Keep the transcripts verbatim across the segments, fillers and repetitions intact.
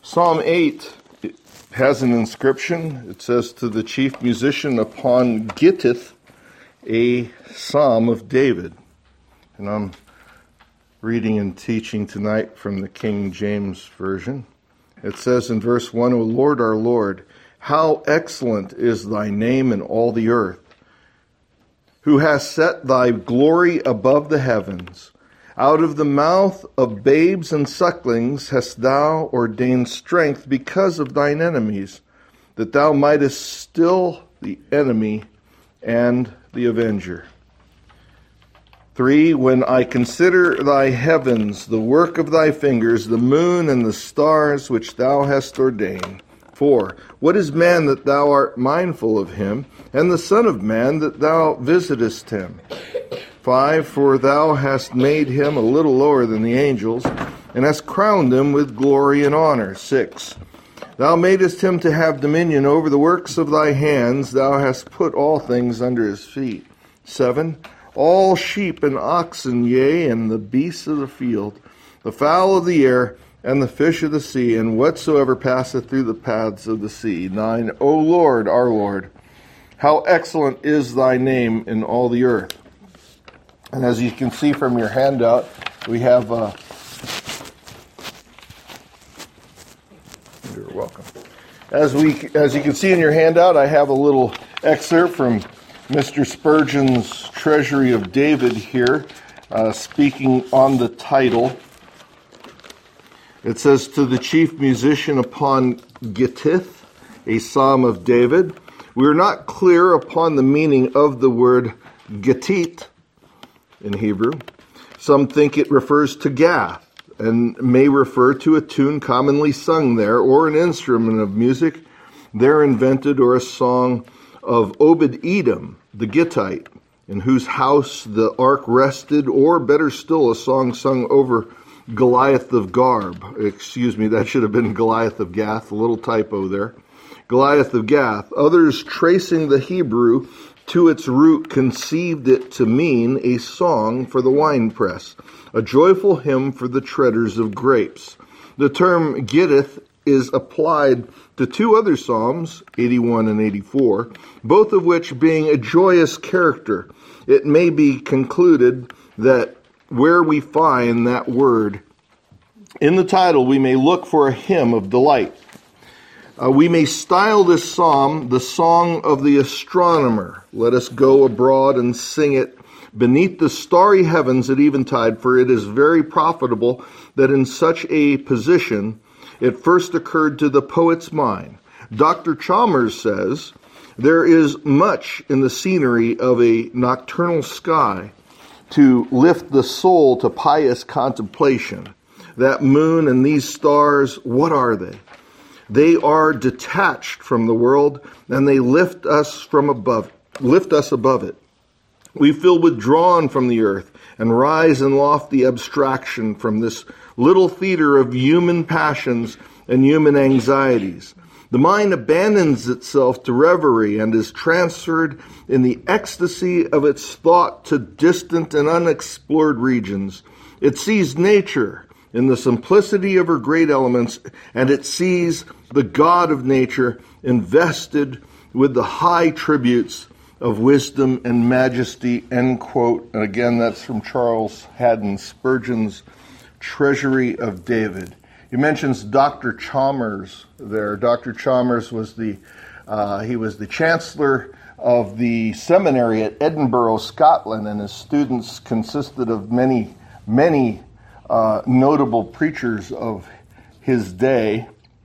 Psalm eight has an inscription. It says, "To the chief musician upon Gittith, a psalm of David." And I'm reading and teaching tonight from the King James Version. It says in verse one, "O Lord, our Lord, how excellent is thy name in all the earth, who has set thy glory above the heavens. Out of the mouth of babes and sucklings hast thou ordained strength because of thine enemies, that thou mightest still the enemy and the avenger." Three, "When I consider thy heavens, the work of thy fingers, the moon and the stars which thou hast ordained. Four, "What is man that thou art mindful of him, and the son of man that thou visitest him? Five, "For thou hast made him a little lower than the angels, and hast crowned him with glory and honor. Six, "Thou madest him to have dominion over the works of thy hands. Thou hast put all things under his feet. Seven, "All sheep and oxen, yea, and the beasts of the field, the fowl of the air, and the fish of the sea, and whatsoever passeth through the paths of the sea. Nine, "O Lord, our Lord, how excellent is thy name in all the earth." And as you can see from your handout, we have uh, you're welcome. As we as you can see in your handout, I have a little excerpt from Mister Spurgeon's Treasury of David here, uh, speaking on the title. It says, "To the chief musician upon Gittith, a psalm of David." We are not clear upon the meaning of the word Gittit in Hebrew. Some think it refers to Gath and may refer to a tune commonly sung there, or an instrument of music there invented, or a song of Obed-Edom, the Gittite, in whose house the ark rested, or better still, a song sung over Goliath of Garb. Excuse me, that should have been Goliath of Gath, a little typo there. Goliath of Gath. Others, tracing the Hebrew to its root, conceived it to mean a song for the winepress, a joyful hymn for the treaders of grapes. The term Gittith is applied to two other psalms, eighty-one and eighty-four, both of which being a joyous character. It may be concluded that where we find that word in the title, we may look for a hymn of delight. Uh, we may style this psalm the song of the astronomer. Let us go abroad and sing it beneath the starry heavens at eventide, for it is very profitable that in such a position it first occurred to the poet's mind. Doctor Chalmers says, "There is much in the scenery of a nocturnal sky to lift the soul to pious contemplation. That moon and these stars, what are they? They are detached from the world, and they lift us from above, lift us above it. We feel withdrawn from the earth and rise in lofty abstraction from this little theater of human passions and human anxieties. The mind abandons itself to reverie and is transferred in the ecstasy of its thought to distant and unexplored regions. It sees nature in the simplicity of her great elements, and it sees the God of nature invested with the high tributes of wisdom and majesty," end quote. And again, that's from Charles Haddon Spurgeon's Treasury of David. He mentions Doctor Chalmers there. Doctor Chalmers was the, uh, he was the chancellor of the seminary at Edinburgh, Scotland, and his students consisted of many, many uh, notable preachers of his day,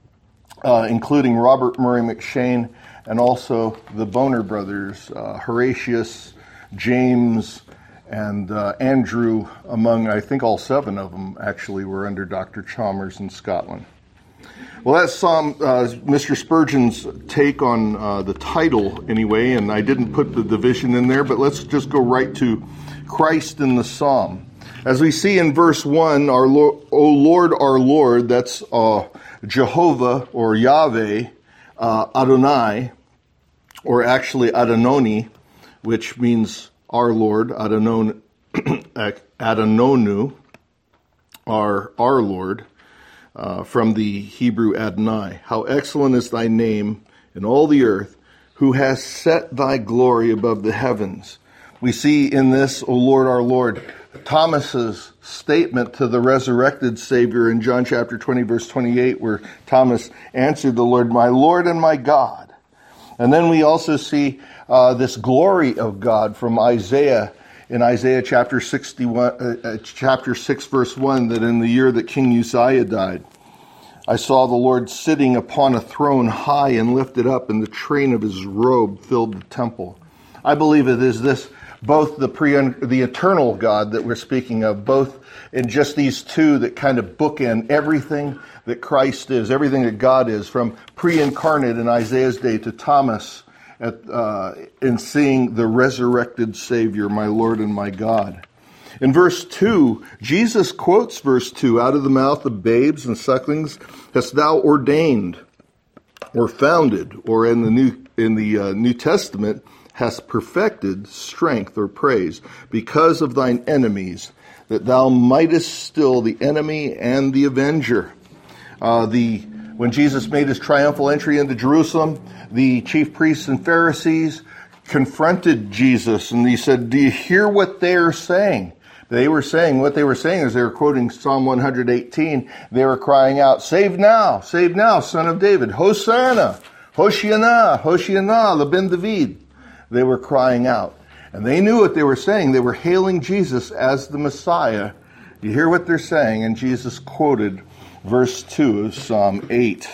uh, including Robert Murray McCheyne and also the Boner brothers, uh, Horatius, James, and uh, Andrew, among, I think all seven of them actually were under Doctor Chalmers in Scotland. Well, that's some, uh, Mister Spurgeon's take on uh, the title anyway, and I didn't put the division in there, but let's just go right to Christ in the Psalm. As we see in verse one, our Lord, O Lord, our Lord, that's uh, Jehovah or Yahweh, uh, Adonai, or actually Adononi, which means our Lord, Adonon, Adononu, our, our Lord. uh, from the Hebrew Adonai. How excellent is thy name in all the earth, who has set thy glory above the heavens. We see in this, O Lord, our Lord, Thomas's statement to the resurrected Savior in John chapter twenty, verse twenty-eight, where Thomas answered the Lord, my Lord and my God. And then we also see uh, this glory of God from Isaiah in Isaiah chapter sixty-one, uh, chapter six, verse one, that in the year that King Uzziah died, I saw the Lord sitting upon a throne high and lifted up, and the train of his robe filled the temple. I believe it is this, both the pre the eternal God that we're speaking of, both in just these two that kind of bookend everything that Christ is, everything that God is, from pre-incarnate in Isaiah's day to Thomas at, uh, in seeing the resurrected Savior, my Lord and my God. In verse two, Jesus quotes verse two, out of the mouth of babes and sucklings hast thou ordained, or founded, or in the New, in the uh, New Testament, hast perfected strength or praise because of thine enemies, that thou mightest still the enemy and the avenger. Uh, the when Jesus made his triumphal entry into Jerusalem, the chief priests and Pharisees confronted Jesus, and he said, do you hear what they are saying? They were saying, what they were saying is they were quoting Psalm one eighteen. They were crying out, save now, save now, Son of David, Hosanna, Hoshiana, Hoshiana, Leben David. They were crying out. And they knew what they were saying. They were hailing Jesus as the Messiah. You hear what they're saying, and Jesus quoted verse two of Psalm eight.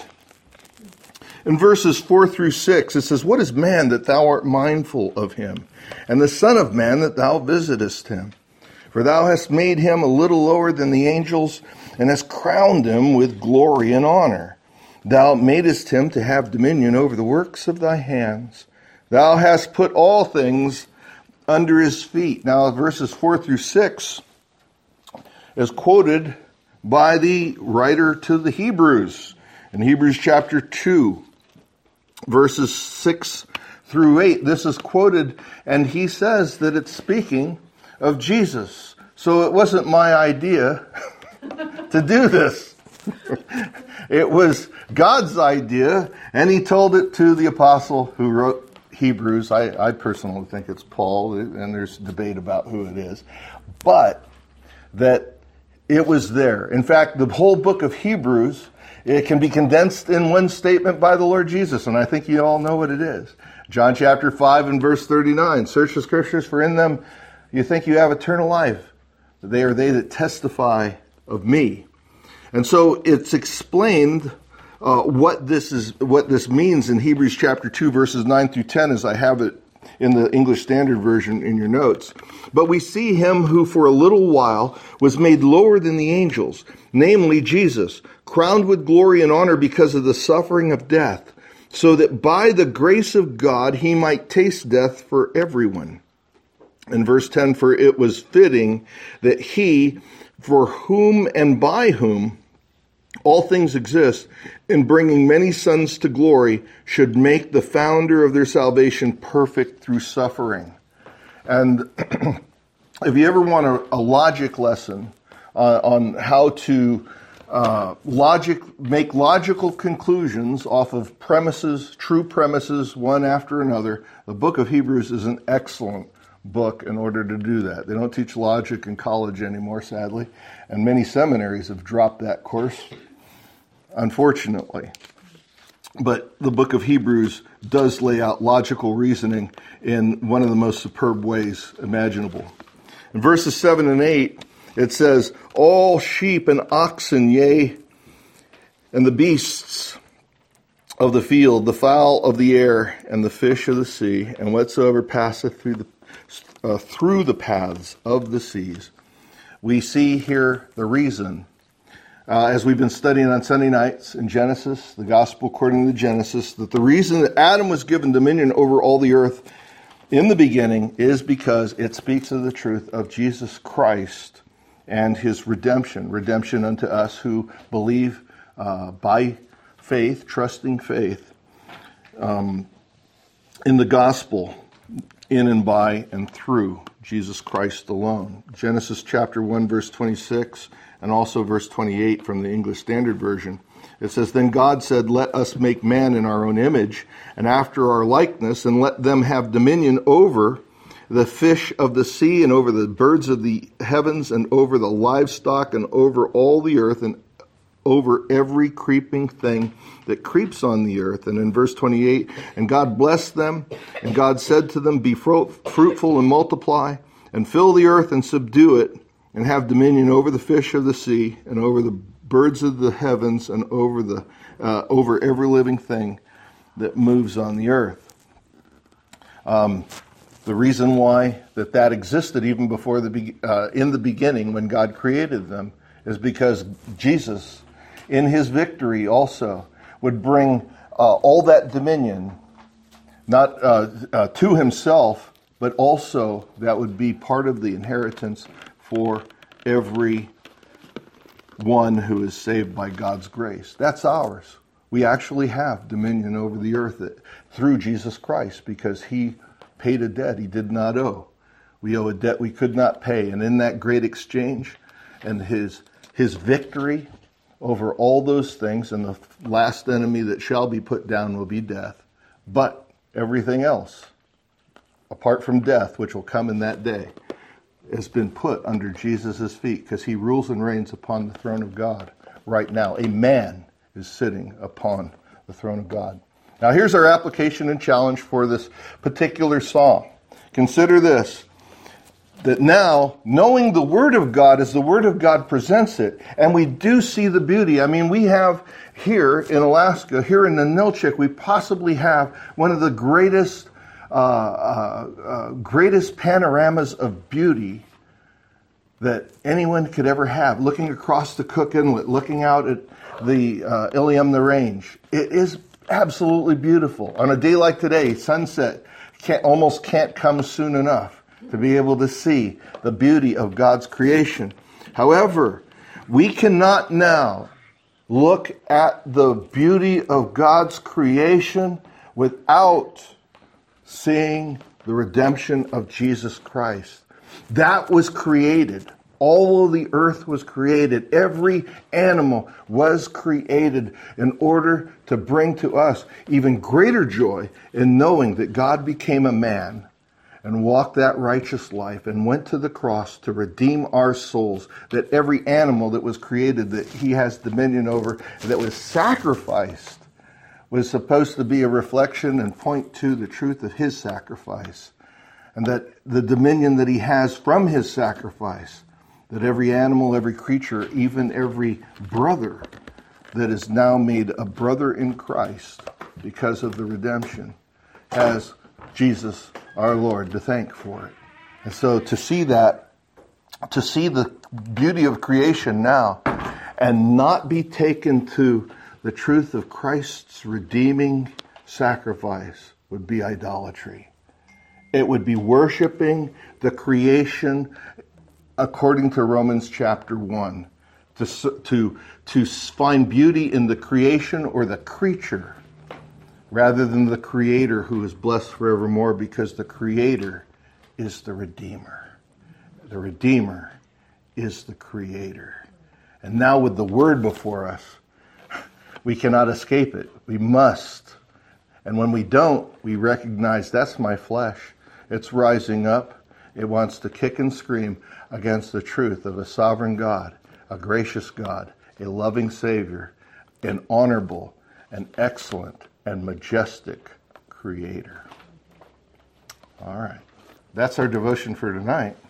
In verses four through six, it says, what is man that thou art mindful of him, and the son of man that thou visitest him? For thou hast made him a little lower than the angels, and hast crowned him with glory and honor. Thou madest him to have dominion over the works of thy hands. Thou hast put all things under his feet. Now, verses four through six is quoted by the writer to the Hebrews. In Hebrews chapter two, verses six through eight, this is quoted, and he says that it's speaking of Jesus. So it wasn't my idea to do this. It was God's idea, and he told it to the apostle who wrote Hebrews. I, I personally think it's Paul, and there's debate about who it is. But that it was there. In fact, the whole book of Hebrews, it can be condensed in one statement by the Lord Jesus, and I think you all know what it is. John chapter five and verse thirty-nine, search the scriptures, for in them you think you have eternal life. They are they that testify of me. And so it's explained Uh, what this is, what this means in Hebrews chapter two, verses nine through ten, as I have it in the English Standard Version in your notes. But we see him who for a little while was made lower than the angels, namely Jesus, crowned with glory and honor because of the suffering of death, so that by the grace of God he might taste death for everyone. In verse ten, for it was fitting that he, for whom and by whom all things exist, in bringing many sons to glory, should make the founder of their salvation perfect through suffering. And if you ever want a, a logic lesson uh, on how to uh, logic make logical conclusions off of premises, true premises, one after another, the book of Hebrews is an excellent book in order to do that. They don't teach logic in college anymore, sadly, and many seminaries have dropped that course, unfortunately. But the book of Hebrews does lay out logical reasoning in one of the most superb ways imaginable. In verses seven and eight, it says, all sheep and oxen, yea, and the beasts of the field, the fowl of the air, and the fish of the sea, and whatsoever passeth through the uh, through the paths of the seas. We see here the reason. Uh, as we've been studying on Sunday nights in Genesis, the gospel according to Genesis, that the reason that Adam was given dominion over all the earth in the beginning is because it speaks of the truth of Jesus Christ and his redemption, redemption unto us who believe uh, by faith, trusting faith um, in the gospel, in and by and through Jesus Christ alone. Genesis chapter one, verse twenty-six, and also verse twenty-eight from the English Standard Version. It says, "Then God said, let us make man in our own image, and after our likeness, and let them have dominion over the fish of the sea, and over the birds of the heavens, and over the livestock, and over all the earth, and over every creeping thing that creeps on the earth." And in verse twenty-eight, "And God blessed them, and God said to them, be fruitful and multiply, and fill the earth and subdue it, and have dominion over the fish of the sea, and over the birds of the heavens, and over the uh, over every living thing that moves on the earth." Um, the reason why that that existed even before the uh, in the beginning when God created them is because Jesus, in his victory also, would bring uh, all that dominion, not uh, uh, to himself, but also that would be part of the inheritance for every one who is saved by God's grace. That's ours. We actually have dominion over the earth through Jesus Christ because he paid a debt he did not owe. We owe a debt we could not pay. And in that great exchange and his his victory over all those things, and the last enemy that shall be put down will be death. But everything else, apart from death, which will come in that day, has been put under Jesus' feet because he rules and reigns upon the throne of God right now. A man is sitting upon the throne of God. Now here's our application and challenge for this particular song. Consider this, that now, knowing the Word of God as the Word of God presents it, and we do see the beauty. I mean, we have here in Alaska, here in Ninilchik, we possibly have one of the greatest uh, uh, uh, greatest panoramas of beauty that anyone could ever have. Looking across the Cook Inlet, looking out at the uh, Ilium the Range. It is absolutely beautiful. On a day like today, sunset can't, almost can't come soon enough to be able to see the beauty of God's creation. However, we cannot now look at the beauty of God's creation without seeing the redemption of Jesus Christ. That was created. All of the earth was created. Every animal was created in order to bring to us even greater joy in knowing that God became a man and walked that righteous life and went to the cross to redeem our souls, that every animal that was created that he has dominion over, that was sacrificed, was supposed to be a reflection and point to the truth of his sacrifice. And that the dominion that he has from his sacrifice, that every animal, every creature, even every brother that is now made a brother in Christ because of the redemption, has Jesus, our Lord, to thank for it. And so to see that, to see the beauty of creation now, and not be taken to the truth of Christ's redeeming sacrifice would be idolatry. It would be worshiping the creation according to Romans chapter one. To, to, to find beauty in the creation or the creature rather than the Creator, who is blessed forevermore, because the Creator is the Redeemer. The Redeemer is the Creator. And now with the Word before us, we cannot escape it. We must. And when we don't, we recognize that's my flesh. It's rising up. It wants to kick and scream against the truth of a sovereign God, a gracious God, a loving Savior, an honorable, an excellent, and majestic Creator. All right. That's our devotion for tonight.